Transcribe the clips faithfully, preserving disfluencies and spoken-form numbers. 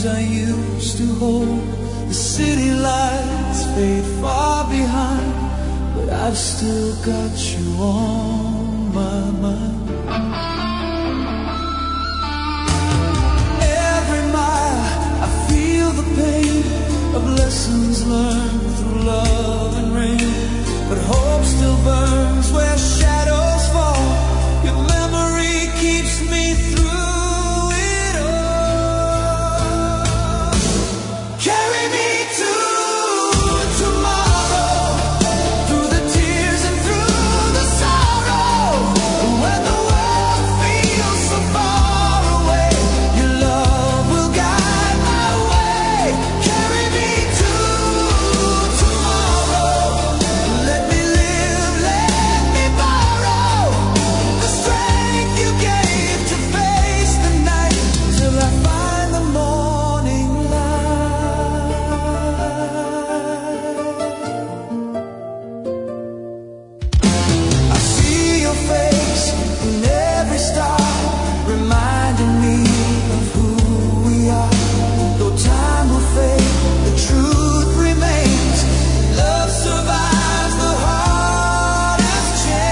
I used to hold. The city lights fade far behind, but I've still got you on my mind. Every mile I feel the pain of lessons learned through love and rain, but hope still burns where shadows fall. Your memory keeps me through it all. Carry me to tomorrow, through the tears and through the sorrow. When the world feels so far away, your love will guide my way. Carry me to tomorrow. Let me live, let me borrow the strength you gave to face the night, till I find the morning light. I see your face in every star, reminding me of who we are. Though time will fade, the truth remains. Love survives the hardest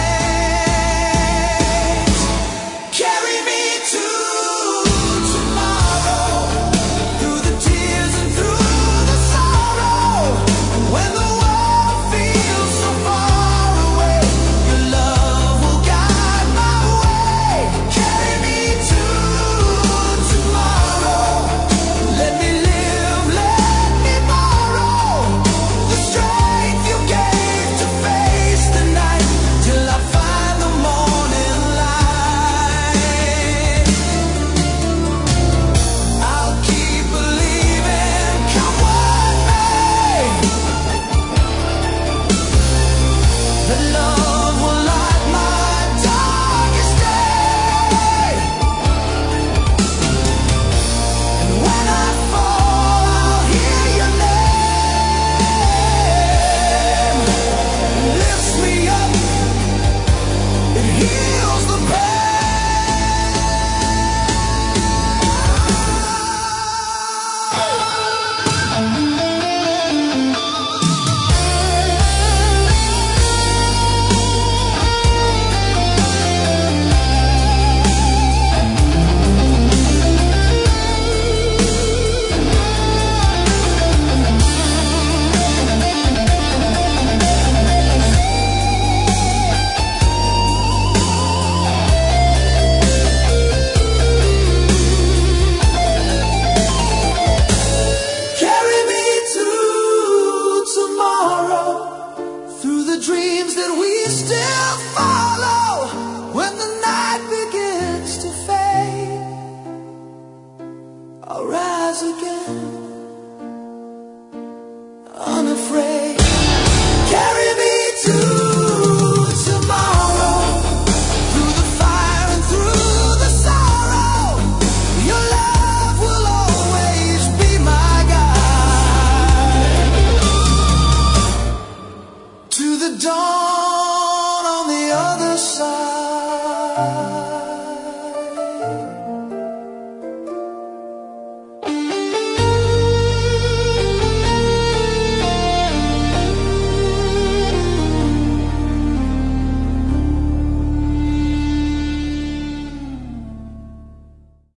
change. Carry me to tomorrow, through the tears and through the sorrow. When the world feels so far away, your love will guide my way. Carry me to tomorrow. Let me live, let me borrow the strength you gave to face the night, till I find the morning light. I'll keep believing, come what may, that love will light my darkest day. And when I fall, I'll hear your name. It lifts me up, it heals the pain. Carry me to tomorrow, through the dreams that we still follow. When the night begins to fade, I'll rise again, unafraid. Carry me to tomorrow, through the fire and through the sorrow. Your love will always be my guide, to the dawn on the other side.